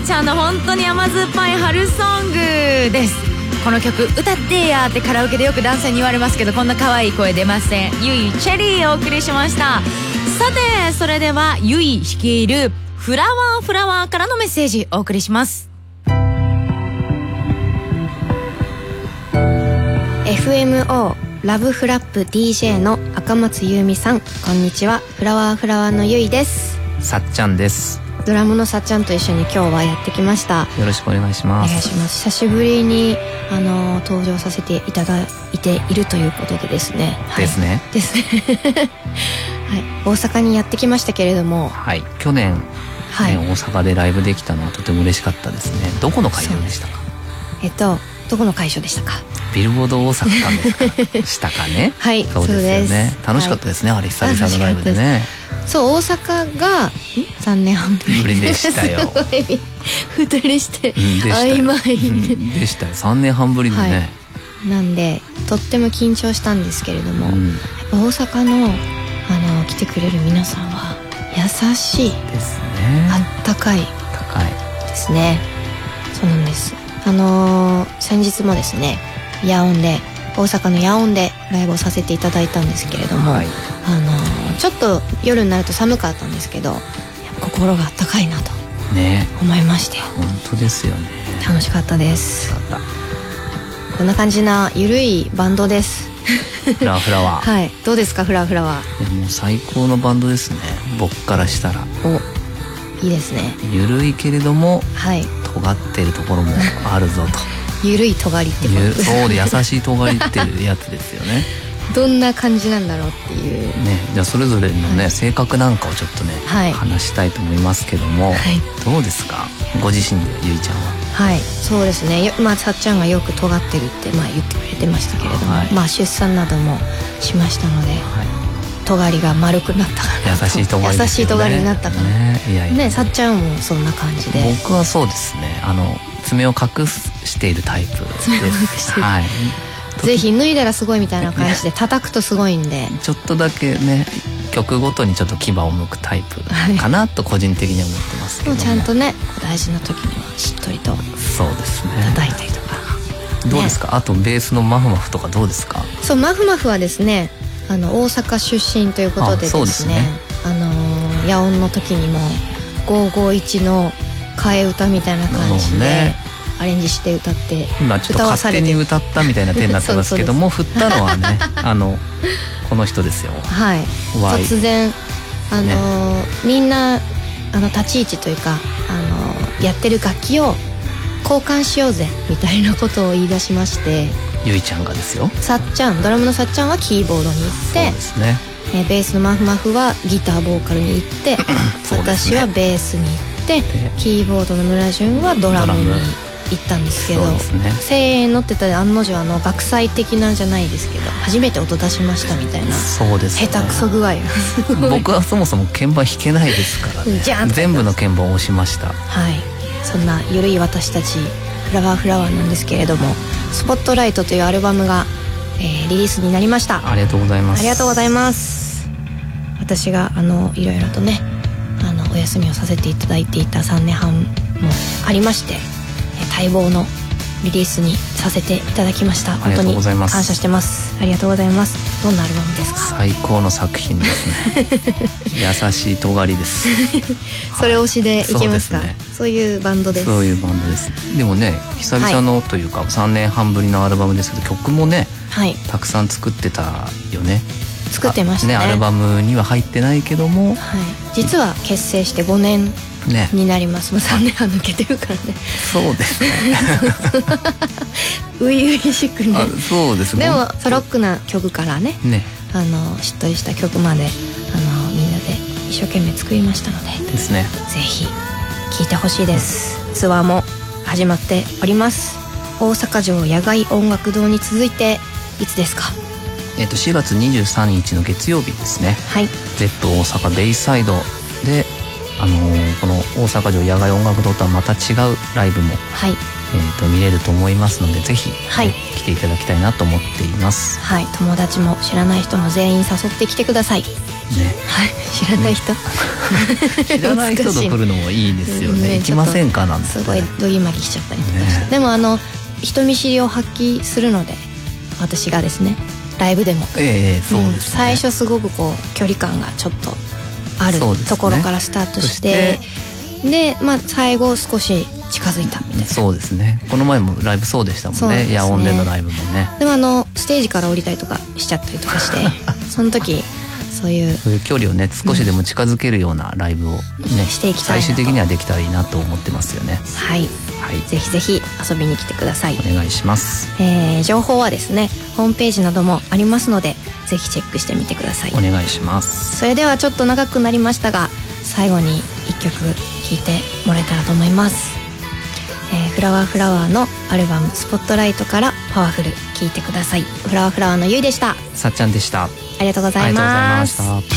ちゃんの本当に甘酸っぱい春ソングです。この曲歌ってやってカラオケでよく男性に言われますけど、こんな可愛い声出ません。ゆいチェリーをお送りしました。さてそれではゆい率いるフラワーフラワーからのメッセージお送りします。 FMO ラブフラップ DJ の赤松優美さん、こんにちは。フラワーフラワーのゆいです。 さっちゃんです。 ドラムのさっちゃんと一緒に今日はやってきました。 よろしくお願いします。 お願いします。久しぶりに登場させていただいているということでですね、はい、 ですねですねはい、大阪にやってきましたけれども、 はい、去年、 はい、 大阪でライブできたのはとても嬉しかったですね。どこの会場でしたか？ どこの会場でしたか？ ビルボード大阪かでしたかねはい、 そうですよね。楽しかったですね、はい、あれ久々のライブでね。 そう、大阪が3年半ぶりでしたよ。 すごい二人して曖昧でしたよ。3年半ぶりでね、はい、 なんでとっても緊張したんですけれども、やっぱ大阪の来てくれる皆さんは優しいですね。 あったかいですね。そうなんです。先日もですね、大阪の野音でライブをさせていただいたんですけれども、はい、ちょっと夜になると寒かったんですけど、心があったかいなと思いまして、ね、 本当ですよね。 楽しかったです。こんな感じなゆるいバンドです。 フラワーフラワーはい、どうですかフラワーフラワー？ もう最高のバンドですね、僕からしたら。 いいですね。 ゆるいけれども、 はい、 尖ってるところもあるぞとゆるい尖りってことです。 そうで、優しい尖りっていうやつですよね。 どんな感じなんだろうっていうね。じゃあそれぞれのね、はい、性格なんかをちょっとね、 はい、 話したいと思いますけども、はい、どうですかご自身でゆいちゃんは？ はい、そうですね、さっちゃんがよく尖ってるって、言ってくれてましたけれども、はい、出産などもしましたので、はい、尖りが丸くなったかなと。 優しい尖りですよね。 優しい尖りになったかな、ね。さっちゃんもそんな感じで。 僕はそうですね、爪を隠しているタイプです。はい、 ぜひ脱いだらすごいみたいな感じで叩くとすごいんで、 ちょっとだけね、曲ごとにちょっと牙を剥くタイプかなと個人的には思ってますけども、 ちゃんとね、大事な時にはしっとりとそうですね、 叩いたりとか、 どうですか、あとベースのマフマフとかどうですか？ そう、マフマフはですね、大阪出身ということでですね、野音の時にも551の替え歌みたいな感じでアレンジして歌って、 今ちょっと勝手に歌ったみたいな手になってますけども振ったのはねこの人ですよ。 はい、突然みんな立ち位置というかやってる楽器を交換しようぜみたいなことを言い出しまして、 ゆいちゃんがですよ、 さっちゃん、ドラムのさっちゃんはキーボードに行って、 そうですね、 ベースのマフマフはギターボーカルに行って私はベースに行ってキーボードの村順はドラムに行ったんですけど、声援乗ってたら案の定学祭的なんじゃないですけど、初めて音出しましたみたいな。 そうですね、 下手くそ具合僕はそもそも鍵盤弾けないですからね全部の鍵盤を押しました。 はい、そんなゆるい私たちフラワーフラワーなんですけれども、スポットライトというアルバムが、リリースになりました。 ありがとうございます。 ありがとうございます。私がいろいろとねお休みをさせていただいていた3年半もありまして、待望のリリースにさせていただきました。本当に感謝してます。ありがとうございます。どんなアルバムですか？ 最高の作品ですね優しい尖りですそれ推しでいきますか？そういうバンドです。 そういうバンドです。でもね、久々のというか、3年半ぶりのアルバムですけど、曲もね、はい、たくさん作ってたよね。 作ってましたね。 アルバムには入ってないけども、はい、 実は結成して5年になります。もう3年半抜けてるからね。 そうですね初々しくね。 そうですね。 でもソロックな曲からね、しっとりした曲までみんなで一生懸命作りましたのでですね、 ぜひ聴いてほしいです。ツアーも始まっております。大阪城野外音楽堂に続いていつですか ？4月23日の月曜日ですね。はい。ZEP 大阪ベイサイドで、この大阪城野外音楽堂とはまた違うライブも、はい、見れると思いますので、ぜひ、はい、来ていただきたいなと思っています。 はい。友達も知らない人も全員誘ってきてください。 はい、知らない人知らない人と来るのもいいですよね。行きませんかなんてすごいドギマギしちゃったりとかして、でも人見知りを発揮するので、私がですねライブでも、 そうですね、 最初すごくこう距離感がちょっとあるところからスタートして、で、最後少し近づいたみたいな。 そうですね、この前もライブそうでしたもんね、野音でのライブもね。 でもステージから降りたりとかしちゃったりとかしてその時そういう距離をね少しでも近づけるようなライブをね、 していきたいなと、 最終的にはできたらいいなと思ってますよね。 はい、ぜひぜひ遊びに来てください。 お願いします。 情報はですねホームページなどもありますので、ぜひチェックしてみてください。 お願いします。 それではちょっと長くなりましたが、最後に1曲聴いてもらえたらと思います。フラワーフラワーのアルバムスポットライトからパワフル聴いてください。フラワーフラワーのゆいでした。 さっちゃんでした。 ありがとうございます。 ありがとうございました。